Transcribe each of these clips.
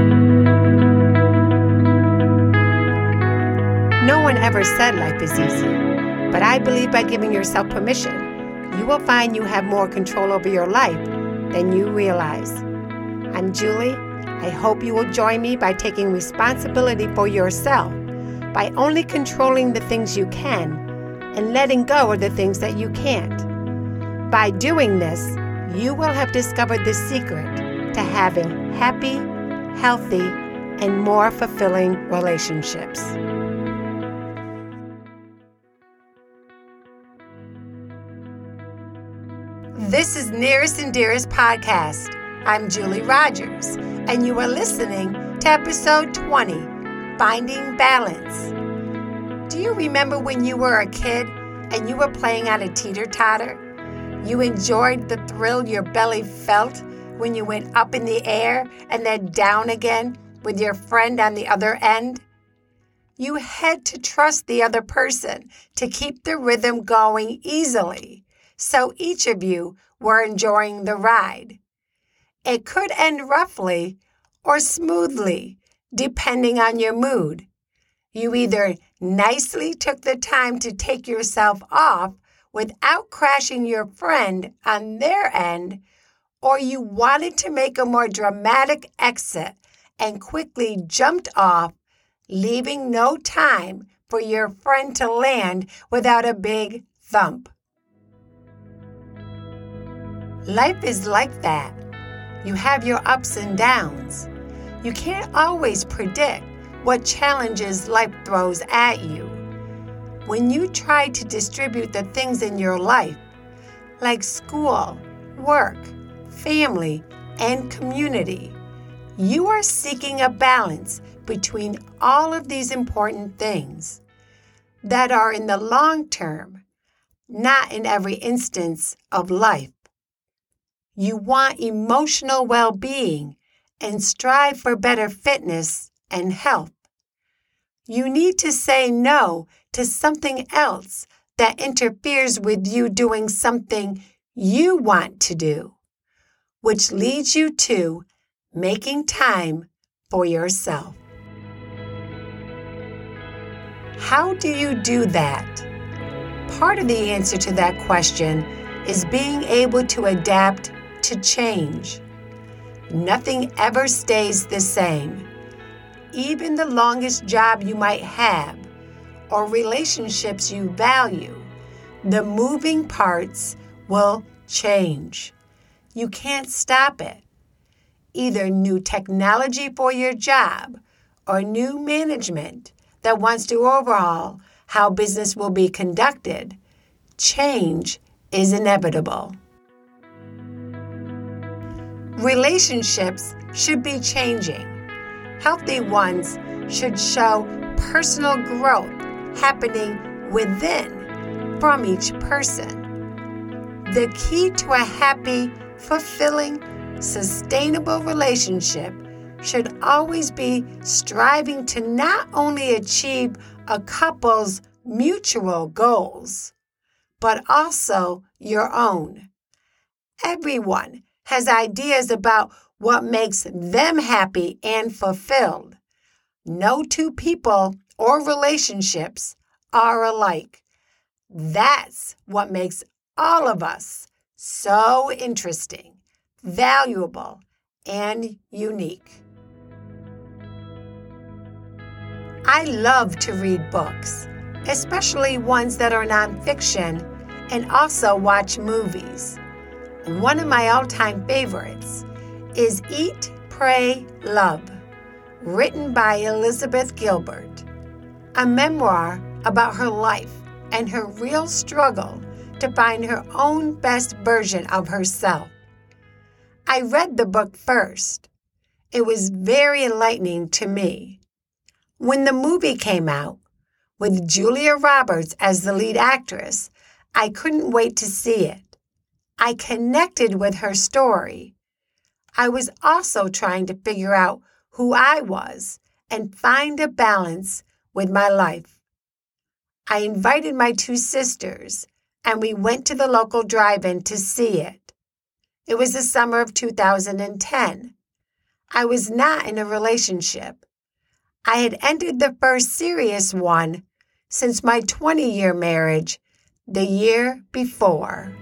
No one ever said life is easy, but I believe by giving yourself permission, you will find you have more control over your life than you realize. I'm Julie. I hope you will join me by taking responsibility for yourself, by only controlling the things you can and letting go of the things that you can't. By doing this, you will have discovered the secret to having happy, healthy, and more fulfilling relationships. This is Nearest and Dearest Podcast. I'm Julie Rogers, and you are listening to episode 20, Finding Balance. Do you remember when you were a kid and you were playing on a teeter-totter? You enjoyed the thrill your belly felt when you went up in the air and then down again with your friend on the other end? You had to trust the other person to keep the rhythm going easily, so each of you were enjoying the ride. It could end roughly or smoothly, depending on your mood. You either nicely took the time to take yourself off without crashing your friend on their end, or you wanted to make a more dramatic exit and quickly jumped off, leaving no time for your friend to land without a big thump. Life is like that. You have your ups and downs. You can't always predict what challenges life throws at you. When you try to distribute the things in your life, like school, work, family, and community, you are seeking a balance between all of these important things that are in the long term, not in every instance of life. You want emotional well-being and strive for better fitness and health. You need to say no to something else that interferes with you doing something you want to do, which leads you to making time for yourself. How do you do that? Part of the answer to that question is being able to adapt to change. Nothing ever stays the same. Even the longest job you might have or relationships you value, the moving parts will change. You can't stop it. Either new technology for your job or new management that wants to overhaul how business will be conducted, change is inevitable. Relationships should be changing. Healthy ones should show personal growth happening within from each person. The key to a happy, fulfilling, sustainable relationship should always be striving to not only achieve a couple's mutual goals, but also your own. Everyone has ideas about what makes them happy and fulfilled. No two people or relationships are alike. That's what makes all of us so interesting, valuable, and unique. I love to read books, especially ones that are nonfiction, and also watch movies. One of my all-time favorites is Eat, Pray, Love, written by Elizabeth Gilbert, a memoir about her life and her real struggle to find her own best version of herself. I read the book first. It was very enlightening to me. When the movie came out, with Julia Roberts as the lead actress, I couldn't wait to see it. I connected with her story. I was also trying to figure out who I was and find a balance with my life. I invited my two sisters, and we went to the local drive-in to see it. It was the summer of 2010. I was not in a relationship. I had ended the first serious one since my 20-year marriage the year before.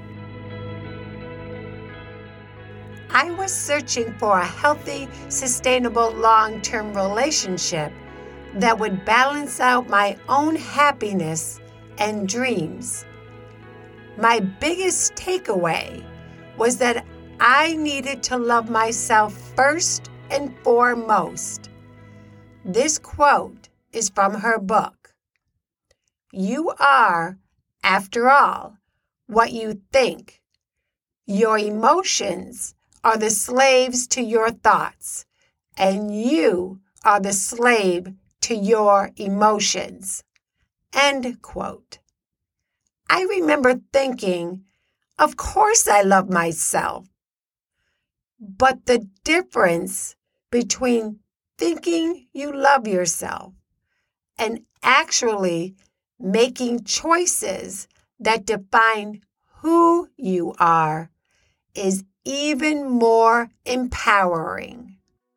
I was searching for a healthy, sustainable, long-term relationship that would balance out my own happiness and dreams. My biggest takeaway was that I needed to love myself first and foremost. This quote is from her book. You are, after all, what you think. Your emotions are the slaves to your thoughts, and you are the slave to your emotions. End quote. I remember thinking, of course I love myself. But the difference between thinking you love yourself and actually making choices that define who you are is even more empowering.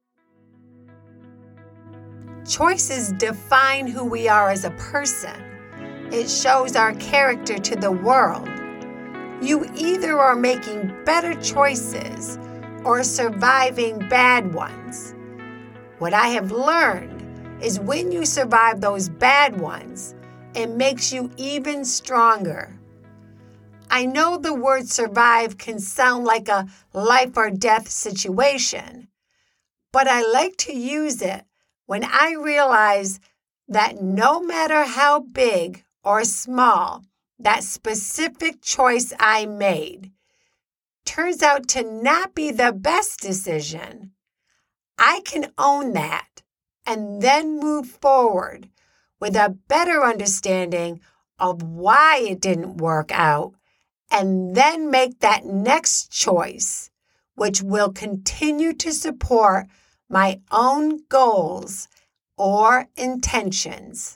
Choices define who we are as a person. It shows our character to the world. You either are making better choices or surviving bad ones. What I have learned is when you survive those bad ones, it makes you even stronger. I know the word survive can sound like a life or death situation, but I like to use it when I realize that no matter how big or small that specific choice I made turns out to not be the best decision, I can own that and then move forward with a better understanding of why it didn't work out, and then make that next choice, which will continue to support my own goals or intentions.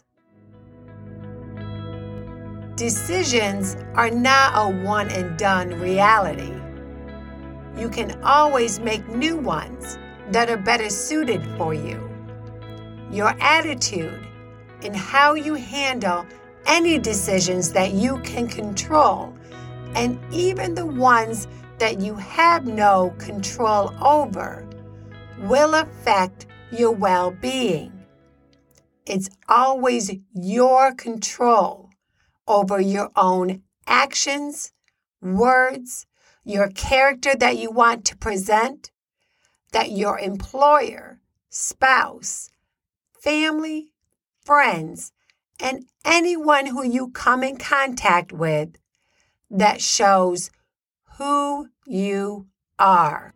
Decisions are not a one and done reality. You can always make new ones that are better suited for you. Your attitude and how you handle any decisions that you can control, and even the ones that you have no control over, will affect your well-being. It's always your control over your own actions, words, your character that you want to present, that your employer, spouse, family, friends, and anyone who you come in contact with that shows who you are.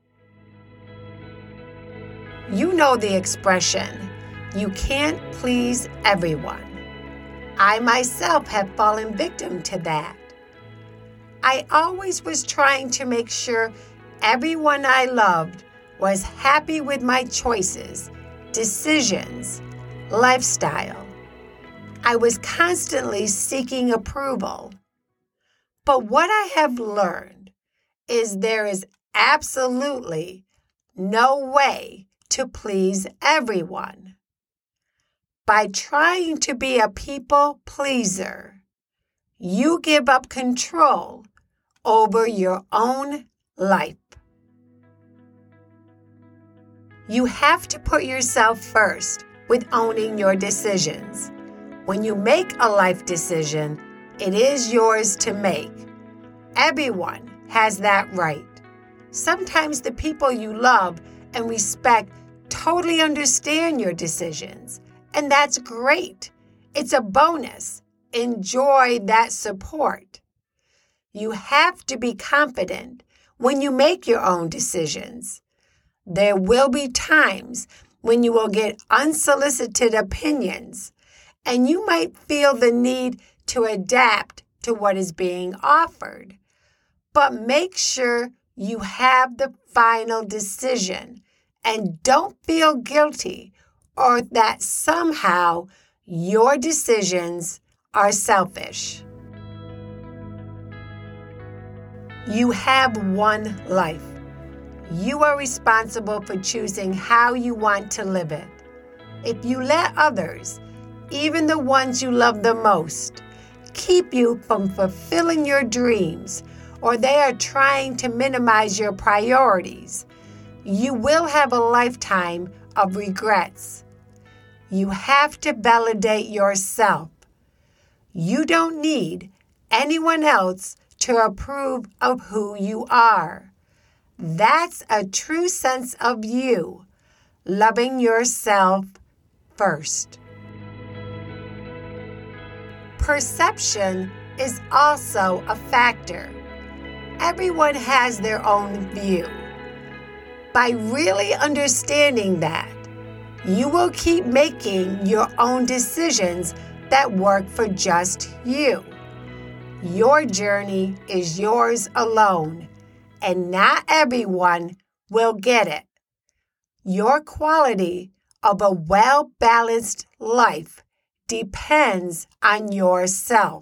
You know the expression, you can't please everyone. I myself have fallen victim to that. I always was trying to make sure everyone I loved was happy with my choices, decisions, lifestyle. I was constantly seeking approval. But what I have learned is there is absolutely no way to please everyone. By trying to be a people pleaser, you give up control over your own life. You have to put yourself first with owning your decisions. When you make a life decision, it is yours to make. Everyone has that right. Sometimes the people you love and respect totally understand your decisions, and that's great. It's a bonus. Enjoy that support. You have to be confident when you make your own decisions. There will be times when you will get unsolicited opinions, and you might feel the need to adapt to what is being offered. But make sure you have the final decision and don't feel guilty or that somehow your decisions are selfish. You have one life. You are responsible for choosing how you want to live it. If you let others, even the ones you love the most, keep you from fulfilling your dreams, or they are trying to minimize your priorities, you will have a lifetime of regrets. You have to validate yourself. You don't need anyone else to approve of who you are. That's a true sense of you, loving yourself first. Perception is also a factor. Everyone has their own view. By really understanding that, you will keep making your own decisions that work for just you. Your journey is yours alone, and not everyone will get it. Your quality of a well-balanced life depends on yourself.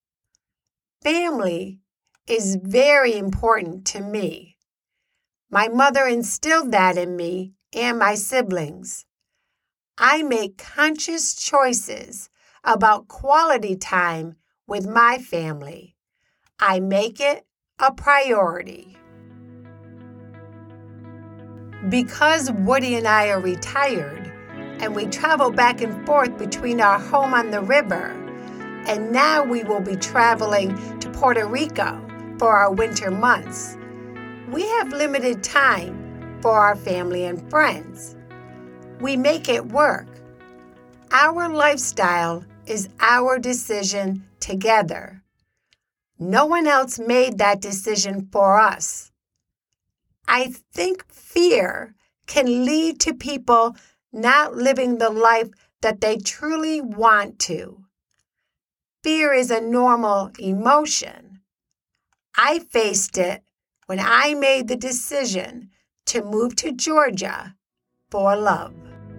Family is very important to me. My mother instilled that in me and my siblings. I make conscious choices about quality time with my family. I make it a priority. Because Woody and I are retired, and we travel back and forth between our home on the river, and now we will be traveling to Puerto Rico for our winter months, we have limited time for our family and friends. We make it work. Our lifestyle is our decision together. No one else made that decision for us. I think fear can lead to people not living the life that they truly want to. Fear is a normal emotion. I faced it when I made the decision to move to Georgia for love.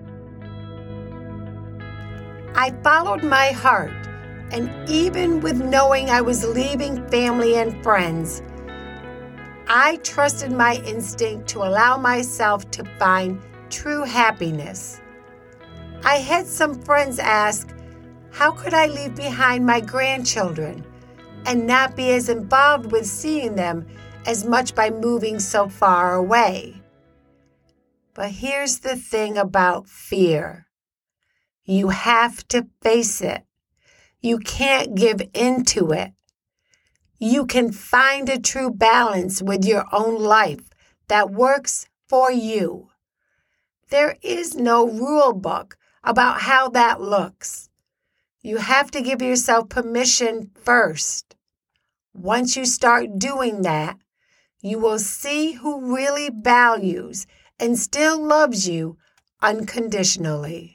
I followed my heart, and even with knowing I was leaving family and friends, I trusted my instinct to allow myself to find true happiness. I had some friends ask, how could I leave behind my grandchildren and not be as involved with seeing them as much by moving so far away? But here's the thing about fear. You have to face it. You can't give in to it. You can find a true balance with your own life that works for you. There is no rule book about how that looks. You have to give yourself permission first. Once you start doing that, you will see who really values and still loves you unconditionally.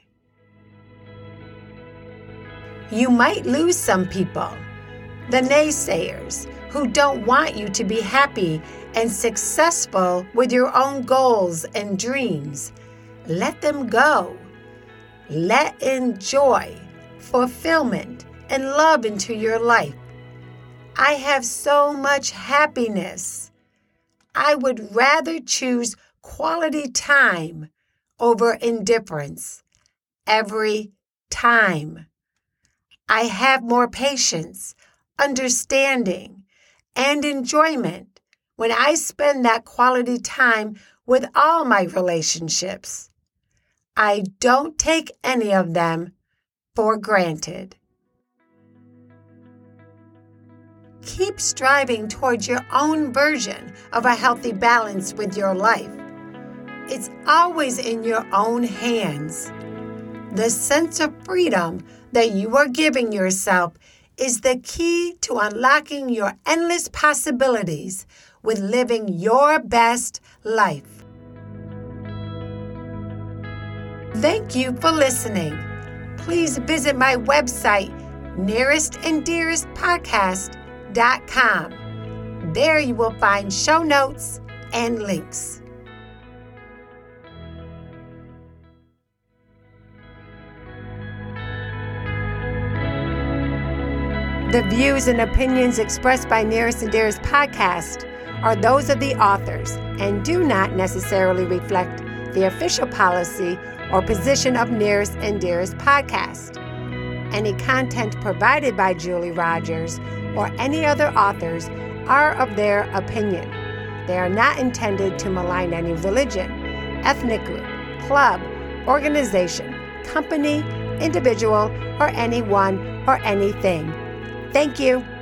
You might lose some people, the naysayers, who don't want you to be happy and successful with your own goals and dreams. Let them go. Let in joy, fulfillment, and love into your life. I have so much happiness. I would rather choose quality time over indifference every time. I have more patience, understanding, and enjoyment when I spend that quality time with all my relationships. I don't take any of them for granted. Keep striving towards your own version of a healthy balance with your life. It's always in your own hands. The sense of freedom that you are giving yourself is the key to unlocking your endless possibilities with living your best life. Thank you for listening. Please visit my website, nearestanddearestpodcast.com. There you will find show notes and links. The views and opinions expressed by Nearest and Dearest podcast are those of the authors and do not necessarily reflect the official policy or position of Nearest and Dearest podcast. Any content provided by Julie Rogers or any other authors are of their opinion. They are not intended to malign any religion, ethnic group, club, organization, company, individual, or anyone or anything. Thank you.